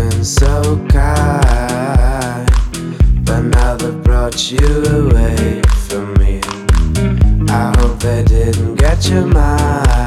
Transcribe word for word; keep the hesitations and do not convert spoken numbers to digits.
been so kind, but now they brought you away from me. I hope they didn't get your mind.